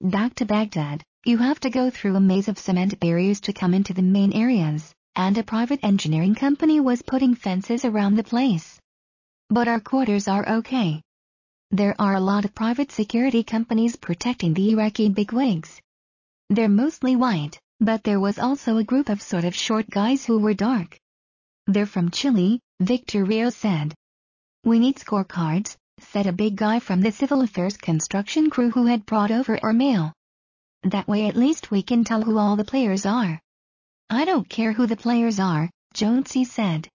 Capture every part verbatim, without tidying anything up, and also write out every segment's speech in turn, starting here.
Back to Baghdad, you have to go through a maze of cement barriers to come into the main areas, and a private engineering company was putting fences around the place. But our quarters are okay. There are a lot of private security companies protecting the Iraqi bigwigs. They're mostly white, but there was also a group of sort of short guys who were dark. They're from Chile, Victor Rios said. We need scorecards, said a big guy from the civil affairs construction crew who had brought over our mail. That way at least we can tell who all the players are. I don't care who the players are, Jonesy said.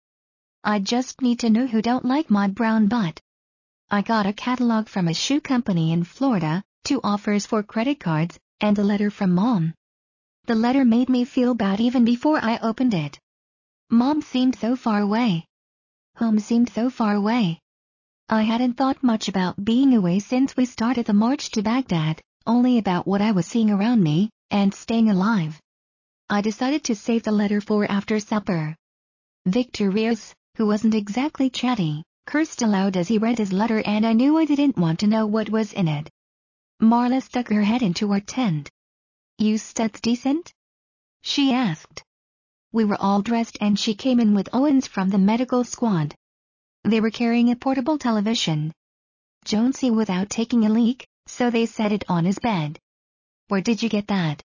I just need to know who don't like my brown butt. I got a catalog from a shoe company in Florida, two offers for credit cards, and a letter from Mom. The letter made me feel bad even before I opened it. Mom seemed so far away. Home seemed so far away. I hadn't thought much about being away since we started the march to Baghdad, only about what I was seeing around me, and staying alive. I decided to save the letter for after supper. Victor Rios, who wasn't exactly chatty, cursed aloud as he read his letter, and I knew I didn't want to know what was in it. Marla stuck her head into our tent. You studs decent? She asked. We were all dressed and she came in with Owens from the medical squad. They were carrying a portable television. Jonesy without taking a leak, so they set it on his bed. Where did you get that?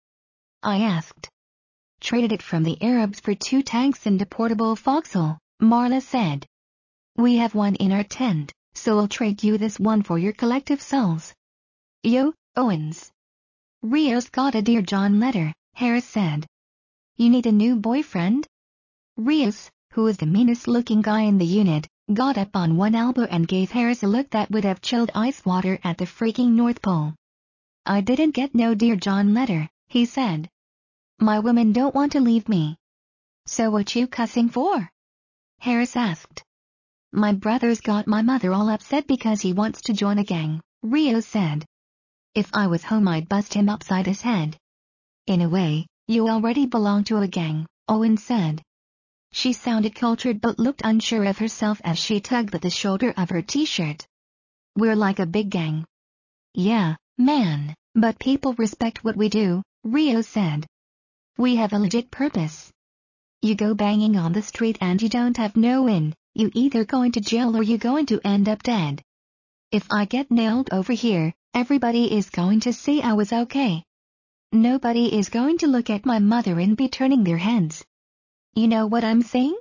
I asked. Traded it from the Arabs for two tanks and a portable foxhole, Marla said. We have one in our tent, so I'll trade you this one for your collective souls. Yo, Owens. Rios got a Dear John letter, Harris said. You need a new boyfriend? Rios, who was the meanest looking guy in the unit, got up on one elbow and gave Harris a look that would have chilled ice water at the freaking North Pole. I didn't get no Dear John letter, he said. My women don't want to leave me. So what you cussing for? Harris asked. My brother's got my mother all upset because he wants to join a gang, Rios said. If I was home I'd bust him upside his head. In a way, you already belong to a gang, Owen said. She sounded cultured but looked unsure of herself as she tugged at the shoulder of her t-shirt. We're like a big gang. Yeah, man, but people respect what we do, Rios said. We have a legit purpose. You go banging on the street and you don't have no in, you either going to jail or you going to end up dead. If I get nailed over here, everybody is going to say I was okay. Nobody is going to look at my mother and be turning their heads. You know what I'm saying?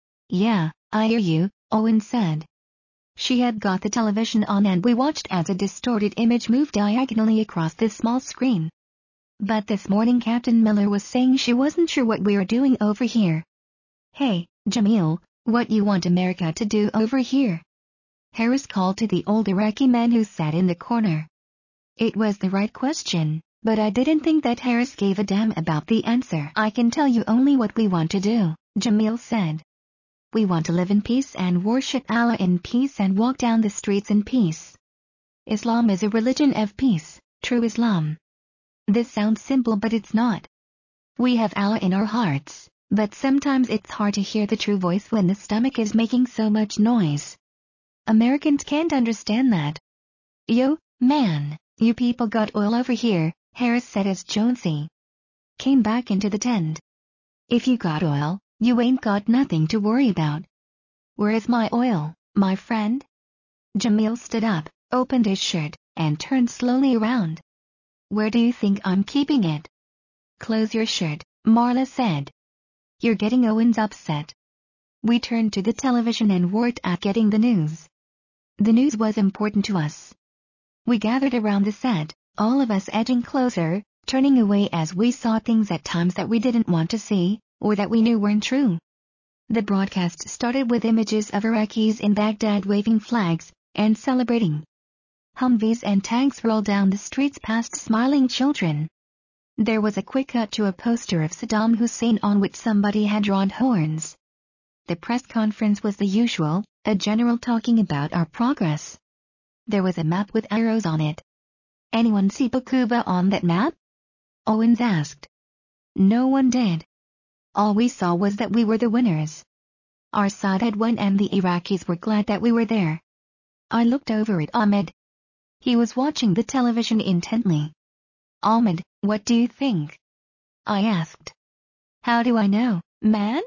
Yeah, I hear you, Owen said. She had got the television on and we watched as a distorted image moved diagonally across the small screen. But this morning Captain Miller was saying she wasn't sure what we were doing over here. Hey, Jamil, what you want America to do over here? Harris called to the old Iraqi man who sat in the corner. It was the right question, but I didn't think that Harris gave a damn about the answer. I can tell you only what we want to do, Jamil said. We want to live in peace and worship Allah in peace and walk down the streets in peace. Islam is a religion of peace, true Islam. This sounds simple but it's not. We have Allah in our hearts, but sometimes it's hard to hear the true voice when the stomach is making so much noise. Americans can't understand that. Yo, man, you people got oil over here, Harris said as Jonesy came back into the tent. If you got oil, you ain't got nothing to worry about. Where is my oil, my friend? Jamil stood up, opened his shirt, and turned slowly around. Where do you think I'm keeping it? Close your shirt, Marla said. You're getting Owens upset. We turned to the television and worked at getting the news. The news was important to us. We gathered around the set, all of us edging closer, turning away as we saw things at times that we didn't want to see, or that we knew weren't true. The broadcast started with images of Iraqis in Baghdad waving flags and celebrating. Humvees and tanks rolled down the streets past smiling children. There was a quick cut to a poster of Saddam Hussein on which somebody had drawn horns. The press conference was the usual, a general talking about our progress. There was a map with arrows on it. Anyone see Bakuba on that map? Owens asked. No one did. All we saw was that we were the winners. Our side had won and the Iraqis were glad that we were there. I looked over at Ahmed. He was watching the television intently. Ahmed, what do you think? I asked. How do I know, man?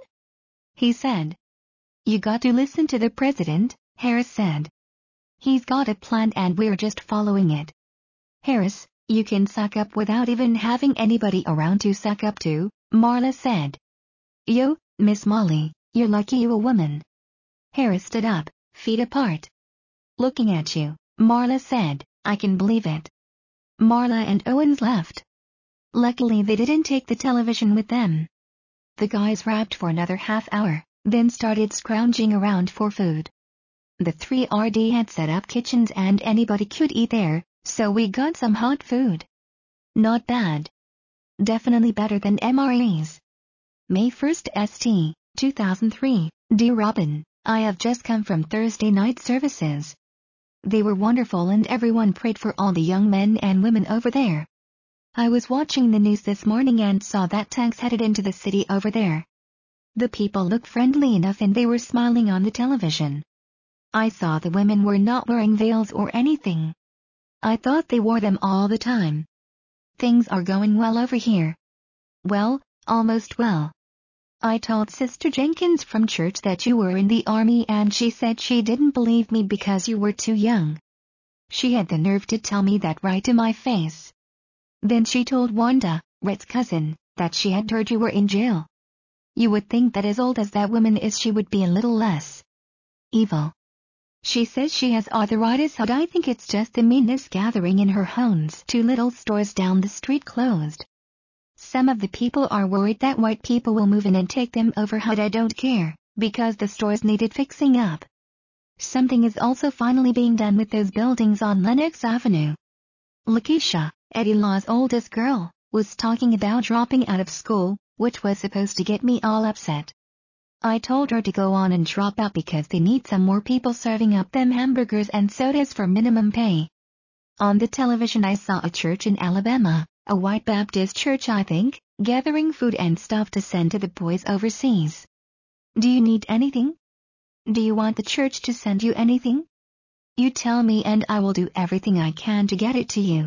He said. You got to listen to the president, Harris said. He's got a plan and we're just following it. Harris, you can suck up without even having anybody around to suck up to, Marla said. Yo, Miss Molly, you're lucky you're a woman. Harris stood up, feet apart. Looking at you, Marla said, I can believe it. Marla and Owens left. Luckily they didn't take the television with them. The guys rapped for another half hour, then started scrounging around for food. The three R D had set up kitchens and anybody could eat there, so we got some hot food. Not bad. Definitely better than M R E's. May first, S T, two thousand three, Dear Robin, I have just come from Thursday night services. They were wonderful and everyone prayed for all the young men and women over there. I was watching the news this morning and saw that tanks headed into the city over there. The people looked friendly enough and they were smiling on the television. I saw the women were not wearing veils or anything. I thought they wore them all the time. Things are going well over here. Well, almost well. I told Sister Jenkins from church that you were in the army and she said she didn't believe me because you were too young. She had the nerve to tell me that right to my face. Then she told Wanda, Rhett's cousin, that she had heard you were in jail. You would think that as old as that woman is she would be a little less evil. She says she has arthritis but I think it's just the meanness gathering in her homes. Two little stores down the street closed. Some of the people are worried that white people will move in and take them over but I don't care, because the stores needed fixing up. Something is also finally being done with those buildings on Lenox Avenue. Lakeisha, Eddie Law's oldest girl, was talking about dropping out of school, which was supposed to get me all upset. I told her to go on and drop out because they need some more people serving up them hamburgers and sodas for minimum pay. On the television I saw a church in Alabama, a white Baptist church I think, gathering food and stuff to send to the boys overseas. Do you need anything? Do you want the church to send you anything? You tell me and I will do everything I can to get it to you.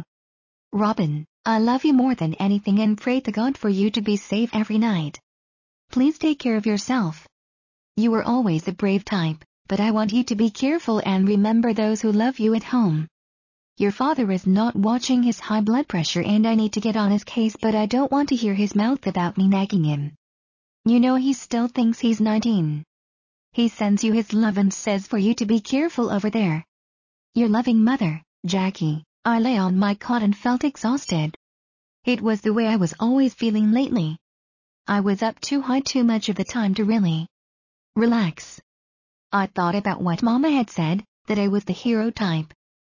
Robin, I love you more than anything and pray to God for you to be safe every night. Please take care of yourself. You were always a brave type, but I want you to be careful and remember those who love you at home. Your father is not watching his high blood pressure and I need to get on his case but I don't want to hear his mouth about me nagging him. You know he still thinks he's nineteen. He sends you his love and says for you to be careful over there. Your loving mother, Jackie. I lay on my cot and felt exhausted. It was the way I was always feeling lately. I was up too high too much of the time to really relax. I thought about what Mama had said, that I was the hero type.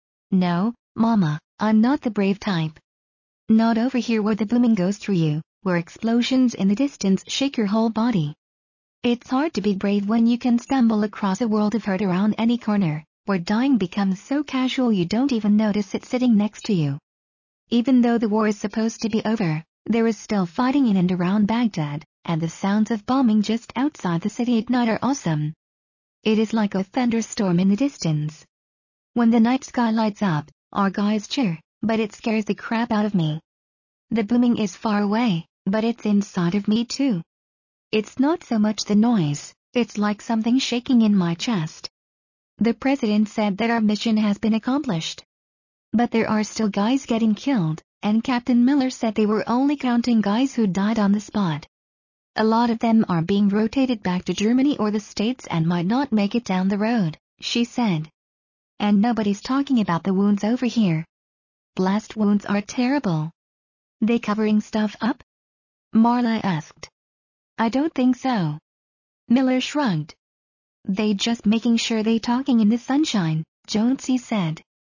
No, Mama, I'm not the brave type. Not over here where the booming goes through you, where explosions in the distance shake your whole body. It's hard to be brave when you can stumble across a world of hurt around any corner, where dying becomes so casual you don't even notice it sitting next to you. Even though the war is supposed to be over, there is still fighting in and around Baghdad, and the sounds of bombing just outside the city at night are awesome. It is like a thunderstorm in the distance. When the night sky lights up, our guys cheer, but it scares the crap out of me. The booming is far away, but it's inside of me too. It's not so much the noise, it's like something shaking in my chest. The president said that our mission has been accomplished. But there are still guys getting killed, and Captain Miller said they were only counting guys who died on the spot. A lot of them are being rotated back to Germany or the States and might not make it down the road, she said. And nobody's talking about the wounds over here. Blast wounds are terrible. They covering stuff up? Marla asked. I don't think so. Miller shrugged. They just making sure they talking in the sunshine, Jonesy said.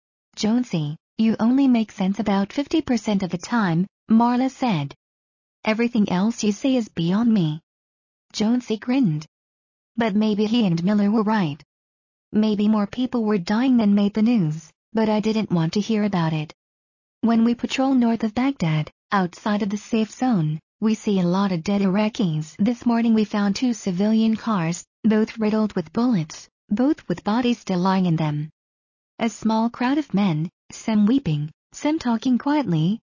Jonesy, you only make sense about fifty percent of the time, Marla said. Everything else you say is beyond me. Jonesy grinned. But maybe he and Miller were right. Maybe more people were dying than made the news, but I didn't want to hear about it. When we patrol north of Baghdad, outside of the safe zone, we see a lot of dead Iraqis. This morning we found two civilian cars, both riddled with bullets, both with bodies still lying in them. A small crowd of men, some weeping, some talking quietly,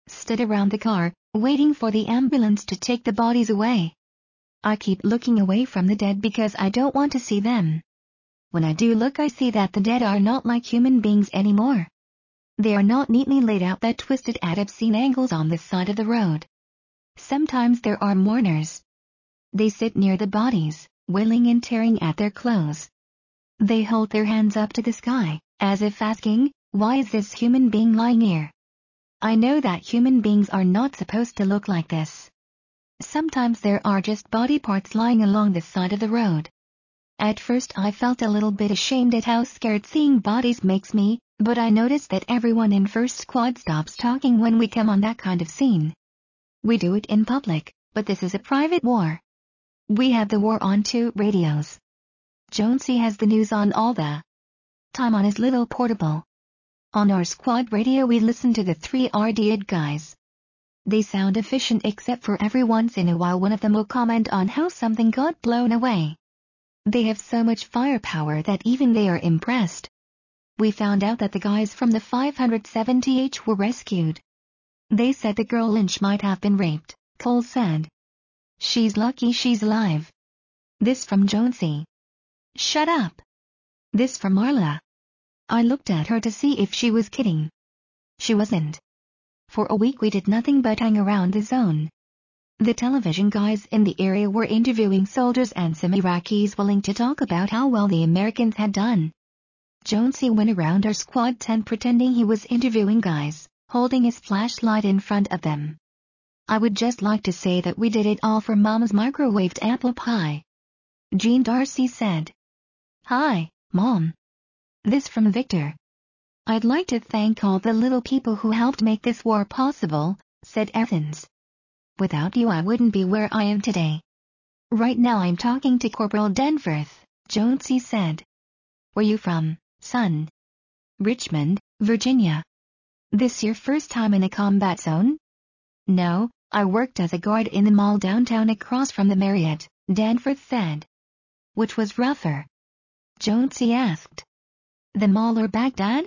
stood around the car, waiting for the ambulance to take the bodies away. I keep looking away from the dead because I don't want to see them. When I do look, I see that the dead are not like human beings anymore. They are not neatly laid out at twisted at obscene angles on the side of the road. Sometimes there are mourners. They sit near the bodies, wailing and tearing at their clothes. They hold their hands up to the sky, as if asking, "Why is this human being lying here?" I know that human beings are not supposed to look like this. Sometimes there are just body parts lying along the side of the road. At first I felt a little bit ashamed at how scared seeing bodies makes me, but I noticed that everyone in First Squad stops talking when we come on that kind of scene. We do it in public, but this is a private war. We have the war on two radios. Jonesy has the news on all the time on his little portable. On our squad radio we listen to the three R D A guys. They sound efficient except for every once in a while one of them will comment on how something got blown away. They have so much firepower that even they are impressed. We found out that the guys from the five seventy H were rescued. They said the girl Lynch might have been raped, Cole said. She's lucky she's alive. This from Jonesy. Shut up. This from Marla. I looked at her to see if she was kidding. She wasn't. For a week we did nothing but hang around the zone. The television guys in the area were interviewing soldiers and some Iraqis willing to talk about how well the Americans had done. Jonesy went around our squad tent pretending he was interviewing guys, holding his flashlight in front of them. I would just like to say that we did it all for Mom's microwaved apple pie. Jean Darcy said. Hi, Mom. This from Victor. I'd like to thank all the little people who helped make this war possible, said Evans. Without you I wouldn't be where I am today. Right now I'm talking to Corporal Denforth, Jonesy said. Where you from, son? Richmond, Virginia. This your first time in a combat zone? No, I worked as a guard in the mall downtown across from the Marriott, Danforth said. Which was rougher? Jonesy asked. The mall or Baghdad?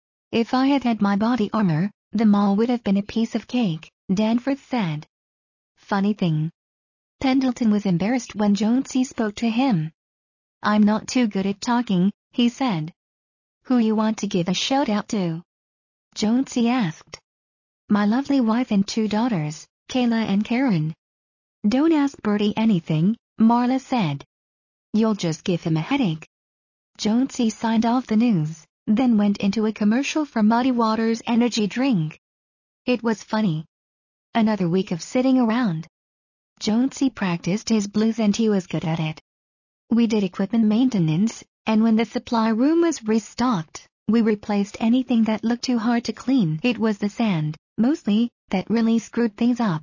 If I had had my body armor, the mall would have been a piece of cake, Danforth said. Funny thing. Pendleton was embarrassed when Jonesy spoke to him. I'm not too good at talking, he said. Who you want to give a shout out to? Jonesy asked. My lovely wife and two daughters, Kayla and Karen. Don't ask Bertie anything, Marla said. You'll just give him a headache. Jonesy signed off the news, then went into a commercial for Muddy Waters energy drink. It was funny. Another week of sitting around. Jonesy practiced his blues and he was good at it. We did equipment maintenance, and when the supply room was restocked, we replaced anything that looked too hard to clean. It was the sand, mostly, that really screwed things up.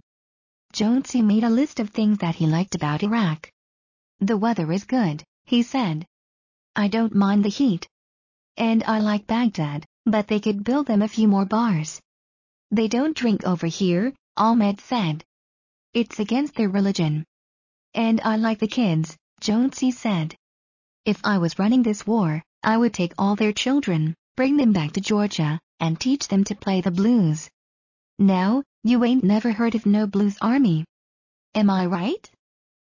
Jonesy made a list of things that he liked about Iraq. The weather is good, he said. I don't mind the heat. And I like Baghdad, but they could build them a few more bars. They don't drink over here, Ahmed said. It's against their religion. And I like the kids, Jonesy said. If I was running this war, I would take all their children, bring them back to Georgia, and teach them to play the blues. Now, you ain't never heard of No Blues Army. Am I right?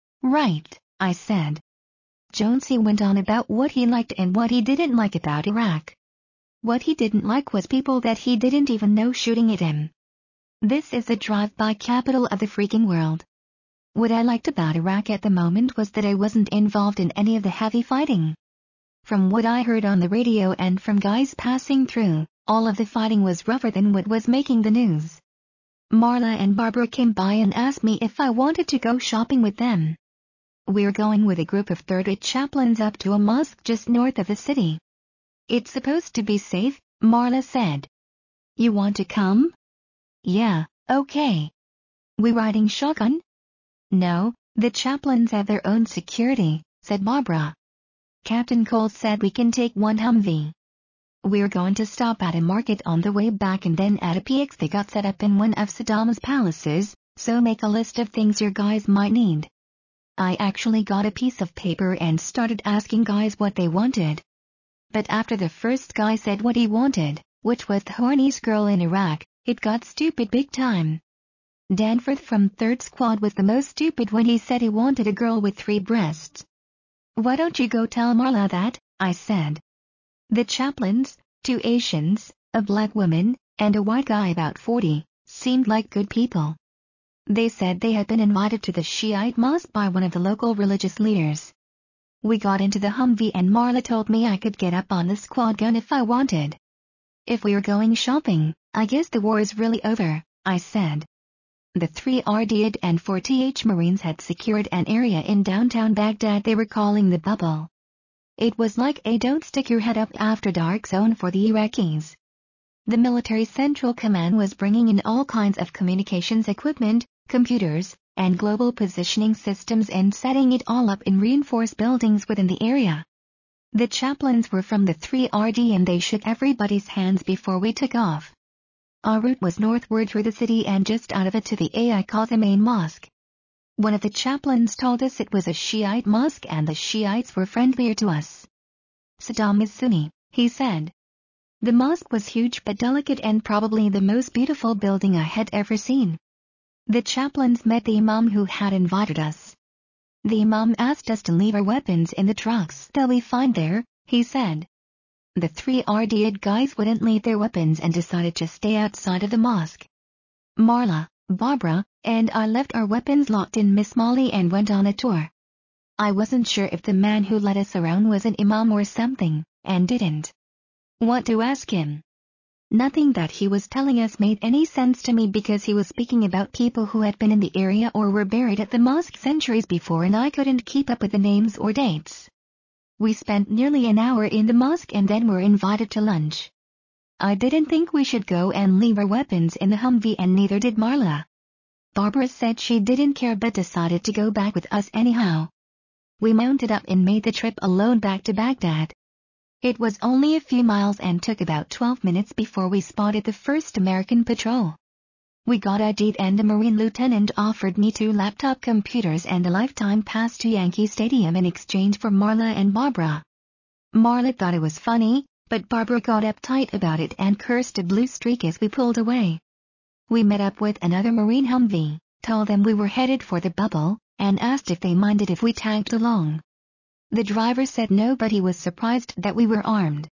Right, I said. Jonesy went on about what he liked and what he didn't like about Iraq. What he didn't like was people that he didn't even know shooting at him. This is the drive-by capital of the freaking world. What I liked about Iraq at the moment was that I wasn't involved in any of the heavy fighting. From what I heard on the radio and from guys passing through, all of the fighting was rougher than what was making the news. Marla and Barbara came by and asked me if I wanted to go shopping with them. We're going with a group of third-rate chaplains up to a mosque just north of the city. It's supposed to be safe, Marla said. You want to come? Yeah, okay. We riding shotgun? No, the chaplains have their own security, said Barbara. Captain Cole said we can take one Humvee. We're going to stop at a market on the way back and then at a P X they got set up in one of Saddam's palaces, so make a list of things your guys might need. I actually got a piece of paper and started asking guys what they wanted. But after the first guy said what he wanted, which was the horniest girl in Iraq, It got stupid big time. Danforth from third Squad was the most stupid when he said he wanted a girl with three breasts. Why don't you go tell Marla that? I said. The chaplains, two Asians, a black woman, and a white guy about forty, seemed like good people. They said they had been invited to the Shiite mosque by one of the local religious leaders. We got into the Humvee and Marla told me I could get up on the squad gun if I wanted. If we were going shopping, I guess the war is really over, I said. The three R D I D and four T H Marines had secured an area in downtown Baghdad they were calling the Bubble. It was like a don't stick your head up after dark zone for the Iraqis. The military central command was bringing in all kinds of communications equipment, computers, and global positioning systems and setting it all up in reinforced buildings within the area. The chaplains were from the three R D and they shook everybody's hands before we took off. Our route was northward through the city and just out of it to the Al Qasim Mosque. One of the chaplains told us it was a Shiite mosque and the Shiites were friendlier to us. Saddam is Sunni, he said. The mosque was huge but delicate and probably the most beautiful building I had ever seen. The chaplains met the imam who had invited us. The imam asked us to leave our weapons in the trucks that we find there, he said. The three R D I D guys wouldn't leave their weapons and decided to stay outside of the mosque. Marla, Barbara, and I left our weapons locked in Miss Molly and went on a tour. I wasn't sure if the man who led us around was an imam or something, and didn't want to ask him. Nothing that he was telling us made any sense to me because he was speaking about people who had been in the area or were buried at the mosque centuries before and I couldn't keep up with the names or dates. We spent nearly an hour in the mosque and then were invited to lunch. I didn't think we should go and leave our weapons in the Humvee and neither did Marla. Barbara said she didn't care but decided to go back with us anyhow. We mounted up and made the trip alone back to Baghdad. It was only a few miles and took about twelve minutes before we spotted the first American patrol. We got I D'd and a Marine lieutenant offered me two laptop computers and a lifetime pass to Yankee Stadium in exchange for Marla and Barbara. Marla thought it was funny, but Barbara got uptight about it and cursed a blue streak as we pulled away. We met up with another Marine Humvee, told them we were headed for the Bubble, and asked if they minded if we tagged along. The driver said no but he was surprised that we were armed.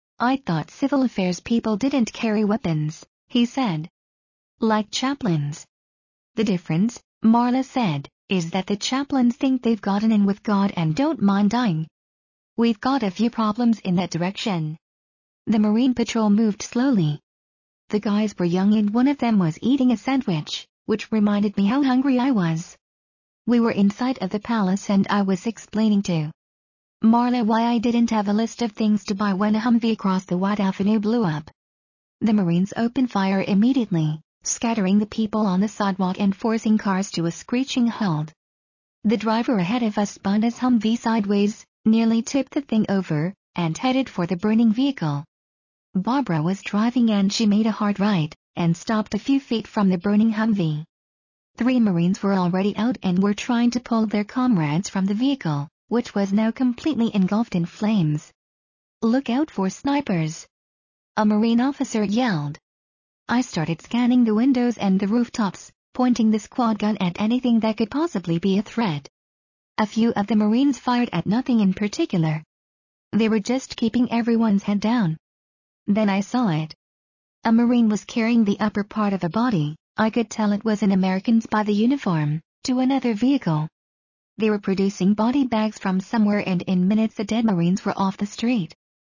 I thought civil affairs people didn't carry weapons, he said. Like chaplains. The difference, Marla said, is that the chaplains think they've gotten in with God and don't mind dying. We've got a few problems in that direction. The Marine Patrol moved slowly. The guys were young and one of them was eating a sandwich, which reminded me how hungry I was. We were inside of the palace and I was explaining to Marla why I didn't have a list of things to buy when a Humvee across the White Avenue blew up. The Marines opened fire immediately, scattering the people on the sidewalk and forcing cars to a screeching halt. The driver ahead of us spun his Humvee sideways, nearly tipped the thing over, and headed for the burning vehicle. Barbara was driving and she made a hard right, and stopped a few feet from the burning Humvee. Three Marines were already out and were trying to pull their comrades from the vehicle, which was now completely engulfed in flames. "Look out for snipers!" a Marine officer yelled. I started scanning the windows and the rooftops, pointing the squad gun at anything that could possibly be a threat. A few of the Marines fired at nothing in particular. They were just keeping everyone's head down. Then I saw it. A Marine was carrying the upper part of a body, I could tell it was an American's by the uniform, to another vehicle. They were producing body bags from somewhere and in minutes the dead Marines were off the street.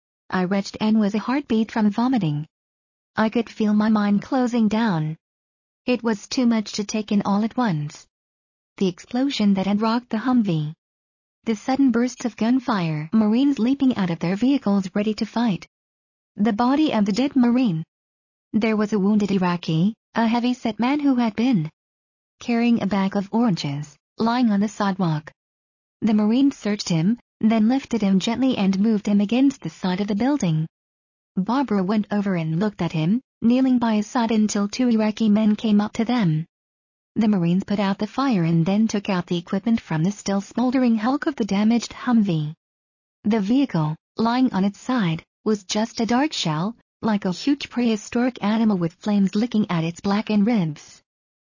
I retched and was a heartbeat from vomiting. I could feel my mind closing down. It was too much to take in all at once. The explosion that had rocked the Humvee. The sudden bursts of gunfire, Marines leaping out of their vehicles ready to fight. The body of the dead Marine. There was a wounded Iraqi, a heavy-set man who had been carrying a bag of oranges, lying on the sidewalk. The Marines searched him, then lifted him gently and moved him against the side of the building. Barbara went over and looked at him, kneeling by his side until two Iraqi men came up to them. The Marines put out the fire and then took out the equipment from the still smoldering hulk of the damaged Humvee. The vehicle, lying on its side, was just a dark shell, like a huge prehistoric animal with flames licking at its blackened ribs.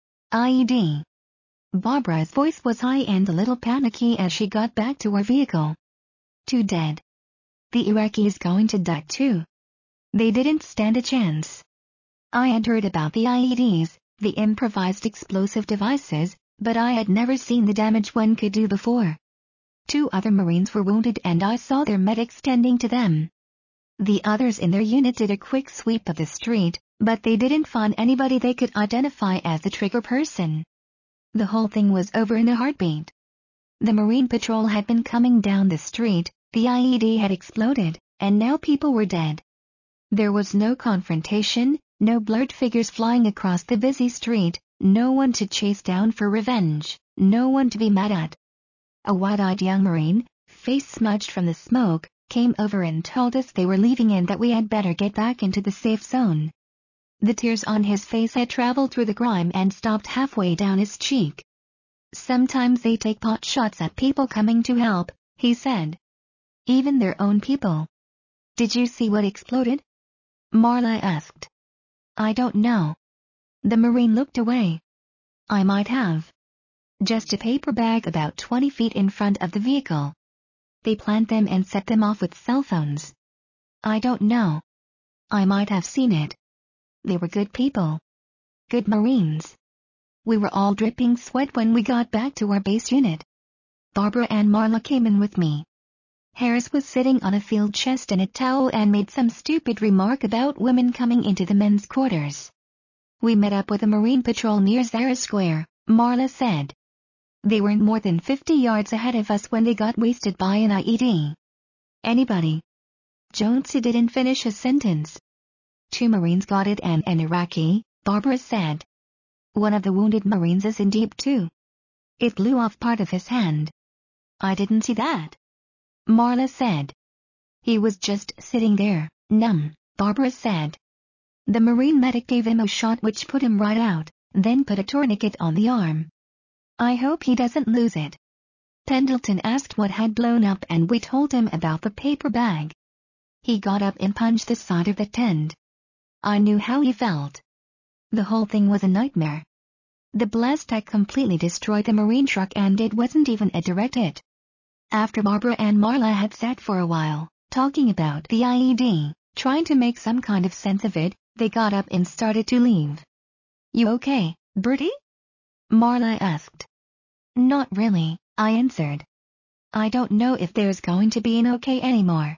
I E D. Barbara's voice was high and a little panicky as she got back to our vehicle. Two dead. The Iraqis going to die too. They didn't stand a chance. I had heard about the I E Ds, the improvised explosive devices, but I had never seen the damage one could do before. Two other Marines were wounded and I saw their medics tending to them. The others in their unit did a quick sweep of the street, but they didn't find anybody they could identify as the trigger person. The whole thing was over in a heartbeat. The Marine patrol had been coming down the street, the I E D had exploded, and now people were dead. There was no confrontation, no blurred figures flying across the busy street, no one to chase down for revenge, no one to be mad at. A wide-eyed young Marine, face smudged from the smoke, came over and told us they were leaving and that we had better get back into the safe zone. The tears on his face had traveled through the grime and stopped halfway down his cheek. Sometimes they take pot shots at people coming to help, he said. Even their own people. Did you see what exploded? Marla asked. I don't know. The Marine looked away. I might have. Just a paper bag about twenty feet in front of the vehicle. They plant them and set them off with cell phones. I don't know. I might have seen it. They were good people. Good Marines. We were all dripping sweat when we got back to our base unit. Barbara and Marla came in with me. Harris was sitting on a field chest and a towel and made some stupid remark about women coming into the men's quarters. We met up with a Marine patrol near Zara Square, Marla said. They weren't more than fifty yards ahead of us when they got wasted by an I E D. Anybody? Jonesy didn't finish his sentence. Two Marines got it and an Iraqi, Barbara said. One of the wounded Marines is in deep too. It blew off part of his hand. I didn't see that. Marla said. He was just sitting there, numb, Barbara said. The Marine medic gave him a shot which put him right out, then put a tourniquet on the arm. I hope he doesn't lose it. Pendleton asked what had blown up and we told him about the paper bag. He got up and punched the side of the tent. I knew how he felt. The whole thing was a nightmare. The blast had completely destroyed the Marine truck and it wasn't even a direct hit. After Barbara and Marla had sat for a while, talking about the I E D, trying to make some kind of sense of it, they got up and started to leave. You okay, Bertie? Marla asked. Not really, I answered. I don't know if there's going to be an okay anymore.